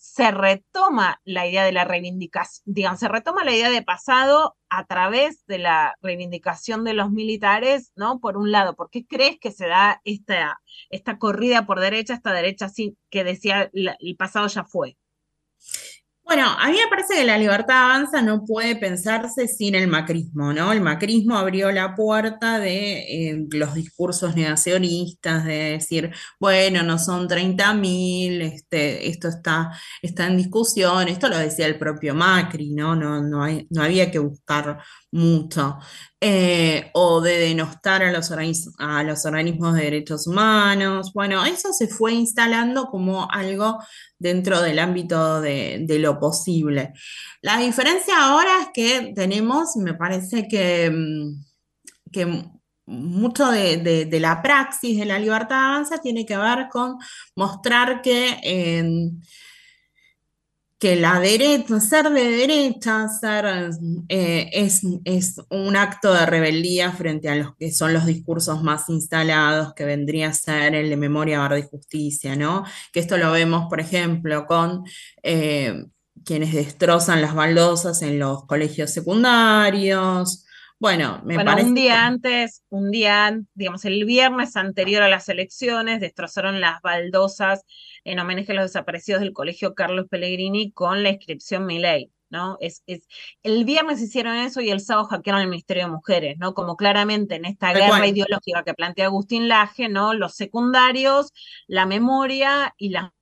se retoma la idea de la reivindicación, digamos, se retoma la idea de pasado a través de la reivindicación de los militares, ¿no? Por un lado, ¿por qué crees que se da esta, esta corrida por derecha, esta derecha así que decía la, el pasado ya fue? Bueno, a mí me parece que la libertad avanza no puede pensarse sin el macrismo, ¿no? El macrismo abrió la puerta de eh, los discursos negacionistas, de decir, bueno, no son treinta mil, este, esto está, está en discusión, esto lo decía el propio Macri, ¿no? No, no, hay- no había que buscar mucho. Eh, o de denostar a los, organiz- a los organismos de derechos humanos. Bueno, eso se fue instalando como algo dentro del ámbito de, de lo posible. La diferencia ahora es que tenemos, me parece que, mm, que mucho de, de- de la praxis de la libertad avanza tiene que ver con mostrar que, eh, que la derecha, ser de derecha, ser, eh, es, es un acto de rebeldía frente a los que son los discursos más instalados, que vendría a ser el de memoria, verdad y justicia, ¿no? Que esto lo vemos, por ejemplo, con eh, quienes destrozan las baldosas en los colegios secundarios. Bueno, me Bueno, un parece que... día antes, un día, an- digamos, el viernes anterior a las elecciones, destrozaron las baldosas en homenaje a los desaparecidos del Colegio Carlos Pellegrini con la inscripción Milei, ¿no? Es, es, el viernes hicieron eso y el sábado hackearon el Ministerio de Mujeres, ¿no? Como claramente en esta Tal guerra cual. ideológica que plantea Agustín Laje, ¿no? Los secundarios, la memoria y las...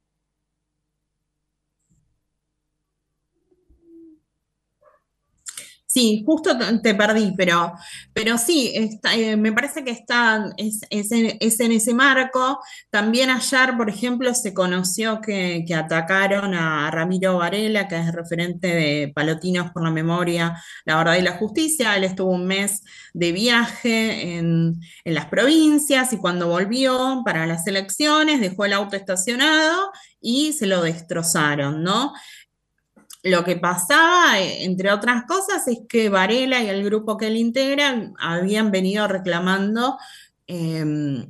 Sí, justo te te perdí, pero, pero sí, está, eh, me parece que está, es, es en, es en ese marco. También ayer, por ejemplo, se conoció que, que atacaron a Ramiro Varela, que es referente de Palotinos por la Memoria, la Verdad y la Justicia. Él estuvo un mes de viaje en, en las provincias y cuando volvió para las elecciones dejó el auto estacionado y se lo destrozaron, ¿no? Lo que pasaba, eh, entre otras cosas, es que Varela y el grupo que él integra habían venido reclamando eh,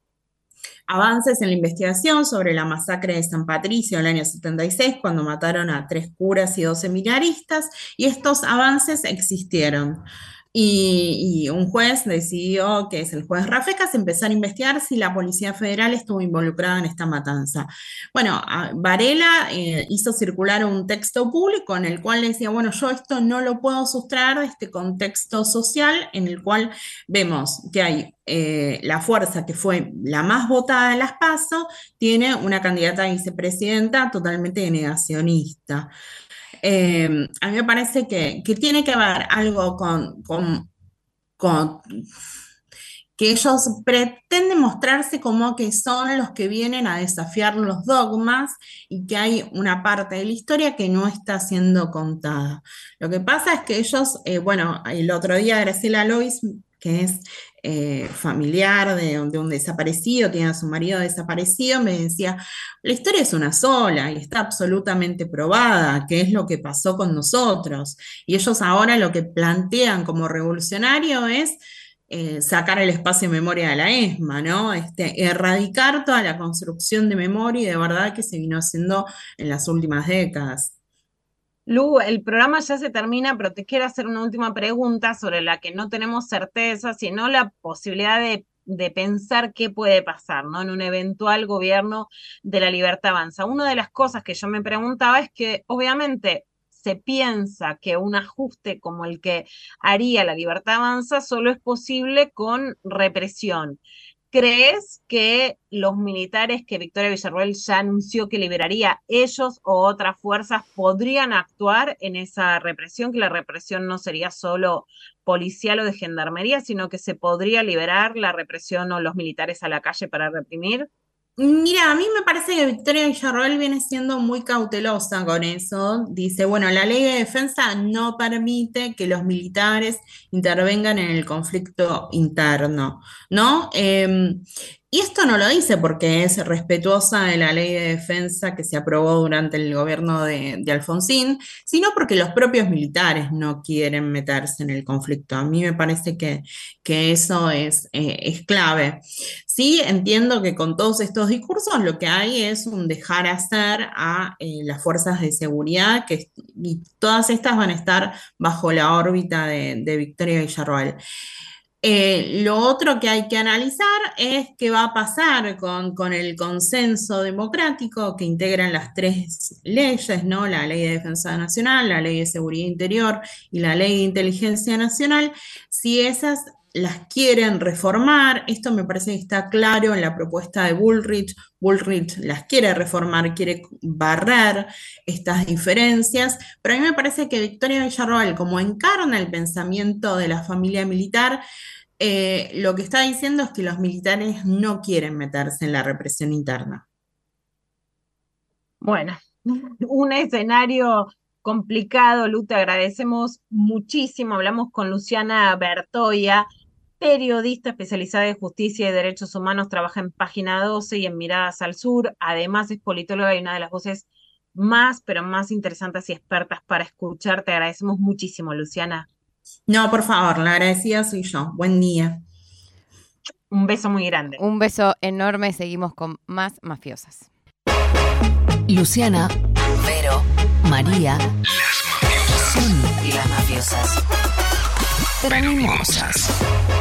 avances en la investigación sobre la masacre de San Patricio en el año setenta y seis, cuando mataron a tres curas y dos seminaristas, y estos avances existieron. Y, y un juez decidió, que es el juez Rafecas, empezar a investigar si la Policía Federal estuvo involucrada en esta matanza. Bueno, a- Varela eh, hizo circular un texto público en el cual decía, bueno, yo esto no lo puedo sustraer de este contexto social en el cual vemos que hay eh, la fuerza que fue la más votada en las PASO, tiene una candidata a vicepresidenta totalmente negacionista. Eh, a mí me parece que, que tiene que ver algo con, con, con que ellos pretenden mostrarse como que son los que vienen a desafiar los dogmas y que hay una parte de la historia que no está siendo contada. Lo que pasa es que ellos, eh, bueno, el otro día Graciela Lois, que es eh, familiar de, de un desaparecido, tiene a su marido desaparecido, me decía, la historia es una sola y está absolutamente probada, que es lo que pasó con nosotros. Y ellos ahora lo que plantean como revolucionario es eh, sacar el espacio de memoria de la ESMA, ¿no? Este, erradicar toda la construcción de memoria y de verdad que se vino haciendo en las últimas décadas. Lu, el programa ya se termina, pero te quiero hacer una última pregunta sobre la que no tenemos certeza, sino la posibilidad de, de pensar qué puede pasar, ¿no? En un eventual gobierno de la Libertad Avanza. Una de las cosas que yo me preguntaba es que obviamente se piensa que un ajuste como el que haría la Libertad Avanza solo es posible con represión. ¿Crees que los militares que Victoria Villarroel ya anunció que liberaría, ellos o otras fuerzas podrían actuar en esa represión, que la represión no sería solo policial o de gendarmería, sino que se podría liberar la represión o los militares a la calle para reprimir? Mira, a mí me parece que Victoria Villarroel viene siendo muy cautelosa con eso. Dice, bueno, la ley de defensa no permite que los militares intervengan en el conflicto interno, ¿no? Eh, Y esto no lo dice porque es respetuosa de la ley de defensa que se aprobó durante el gobierno de, de Alfonsín, sino porque los propios militares no quieren meterse en el conflicto. A mí me parece que, que eso es, eh, es clave. Sí, entiendo que con todos estos discursos lo que hay es un dejar hacer a eh, las fuerzas de seguridad, que, y todas estas van a estar bajo la órbita de, de Victoria Villarroel. Eh, lo otro que hay que analizar es qué va a pasar con, con el consenso democrático que integran las tres leyes, ¿no? La Ley de Defensa Nacional, la Ley de Seguridad Interior y la Ley de Inteligencia Nacional, si esas las quieren reformar. Esto me parece que está claro en la propuesta de Bullrich. Bullrich las quiere reformar, quiere barrer estas diferencias, pero a mí me parece que Victoria Villarroel, como encarna el pensamiento de la familia militar, eh, lo que está diciendo es que los militares no quieren meterse en la represión interna. Bueno, un escenario complicado, Lu, te agradecemos muchísimo. Hablamos con Luciana Bertoia, periodista especializada en justicia y derechos humanos, trabaja en Página doce y en Miradas al Sur. Además es politóloga y una de las voces más, pero más interesantes y expertas para escuchar. Te agradecemos muchísimo, Luciana. No, por favor, la agradecida soy yo. Buen día. Un beso muy grande. Un beso enorme. Seguimos con más mafiosas. Luciana, Vero, María, las mafiosas y las mafiosas. Pero mimosas.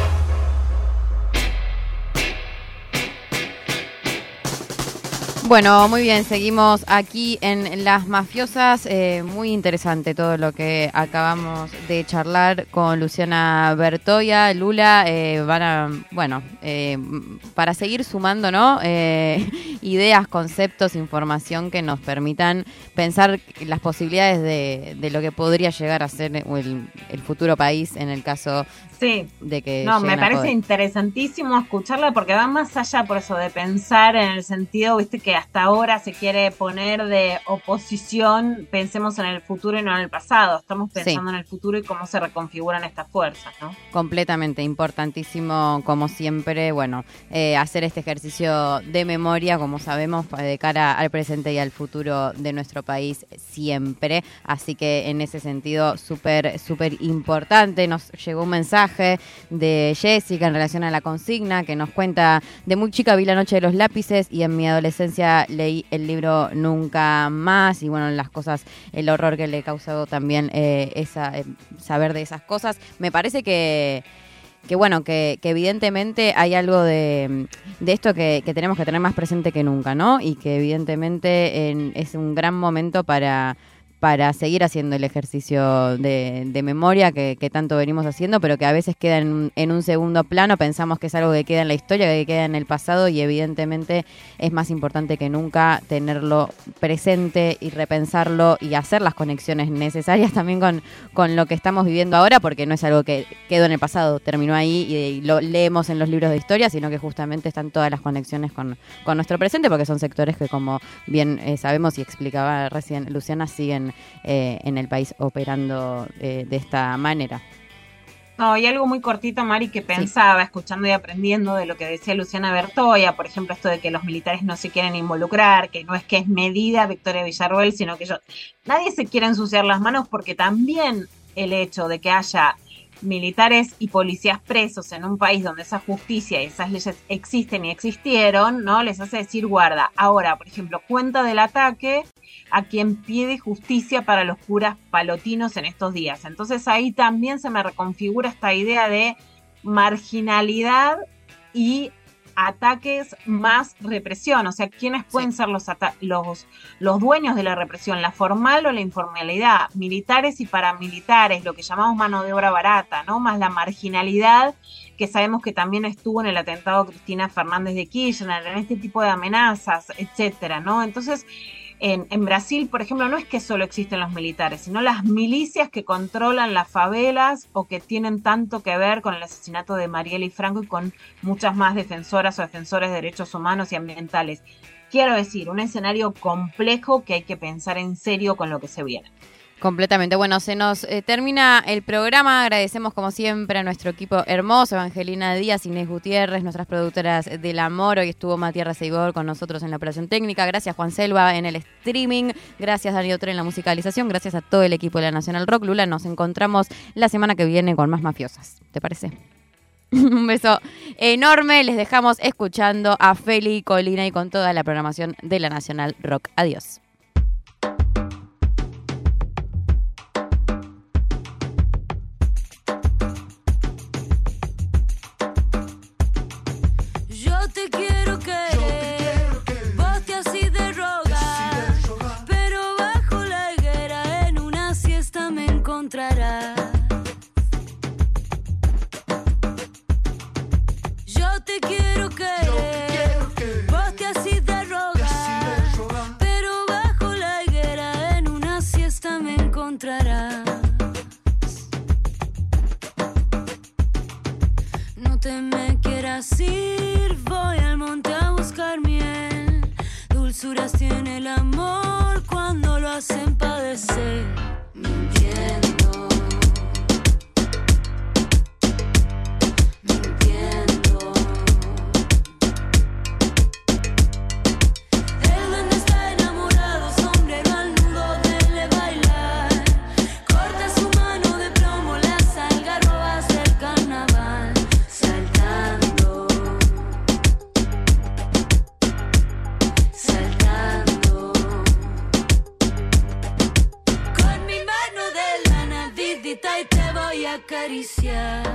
Bueno, muy bien, seguimos aquí en Las Mafiosas. Eh, muy interesante todo lo que acabamos de charlar con Luciana Bertoia. Lula, eh, van a, bueno, eh, para seguir sumando, ¿no? Eh, ideas, conceptos, información que nos permitan pensar las posibilidades de, de lo que podría llegar a ser el, el futuro país en el caso sí. de que No, me parece poder. interesantísimo escucharla porque va más allá por eso de pensar en el sentido, viste, que hasta ahora se quiere poner de oposición, pensemos en el futuro y no en el pasado. Estamos pensando sí. en el futuro y cómo se reconfiguran estas fuerzas, ¿no? Completamente, importantísimo, como siempre, bueno, eh, hacer este ejercicio de memoria, como sabemos, de cara al presente y al futuro de nuestro país siempre. Así que en ese sentido, súper, súper importante. Nos llegó un mensaje de Jessica en relación a la consigna que nos cuenta: de muy chica vi La Noche de los Lápices y en mi adolescencia leí el libro Nunca Más, y bueno, las cosas, el horror que le causó también eh, esa eh, saber de esas cosas. Me parece que que bueno, que, que evidentemente hay algo de, de esto que, que tenemos que tener más presente que nunca, ¿no? Y que evidentemente en, es un gran momento para para seguir haciendo el ejercicio de, de memoria que, que tanto venimos haciendo, pero que a veces queda en, en un segundo plano. Pensamos que es algo que queda en la historia, que queda en el pasado, y evidentemente es más importante que nunca tenerlo presente y repensarlo y hacer las conexiones necesarias también con, con lo que estamos viviendo ahora, porque no es algo que quedó en el pasado, terminó ahí y, y lo leemos en los libros de historia, sino que justamente están todas las conexiones con, con nuestro presente, porque son sectores que, como bien eh, sabemos y explicaba recién Luciana, siguen Eh, en el país operando eh, de esta manera. No, y algo muy cortito, Mari, que pensaba, sí. escuchando y aprendiendo de lo que decía Luciana Bertoia, por ejemplo, esto de que los militares no se quieren involucrar, que no es que es medida Victoria Villarroel, sino que ellos, nadie se quiere ensuciar las manos, porque también el hecho de que haya militares y policías presos en un país donde esa justicia y esas leyes existen y existieron, ¿no? Les hace decir guarda. Ahora, por ejemplo, cuenta del ataque a quien pide justicia para los curas palotinos en estos días. Entonces ahí también se me reconfigura esta idea de marginalidad y ataques más represión. O sea, ¿quiénes pueden sí. ser los, los, los dueños de la represión? ¿La formal o la informalidad? Militares y paramilitares, lo que llamamos mano de obra barata, ¿no? Más la marginalidad, que sabemos que también estuvo en el atentado a Cristina Fernández de Kirchner, en este tipo de amenazas, etcétera, ¿no? Entonces, En, en Brasil, por ejemplo, no es que solo existen los militares, sino las milicias que controlan las favelas o que tienen tanto que ver con el asesinato de Marielle Franco y con muchas más defensoras o defensores de derechos humanos y ambientales. Quiero decir, un escenario complejo que hay que pensar en serio con lo que se viene. Completamente. Bueno, se nos eh, termina el programa. Agradecemos como siempre a nuestro equipo hermoso, Evangelina Díaz, Inés Gutiérrez, nuestras productoras del amor. Hoy estuvo Matías Reseibor con nosotros en la operación técnica. Gracias Juan Selva en el streaming. Gracias Darío Tre en la musicalización. Gracias a todo el equipo de la Nacional Rock. Lula, nos encontramos la semana que viene con más mafiosas. ¿Te parece? Un beso enorme. Les dejamos escuchando a Feli Colina y con toda la programación de la Nacional Rock. Adiós. Yo te quiero querer, vos te así de rogar, pero bajo la higuera en una siesta me encontrarás. Yo te quiero querer, vos te así de rogar, pero bajo la higuera en una siesta me encontrarás. No te me quieras ir, voy al monte a buscar miel. Dulzuras tiene el amor cuando lo hacen padecer. Mintiendo, mintiendo. El duende está enamorado, sombrero al nudo dele bailar. Corta su mano de plomo las algarrobas del carnaval. Saltando, saltando. Con mi mano de lana vidita y te voy a acariciar.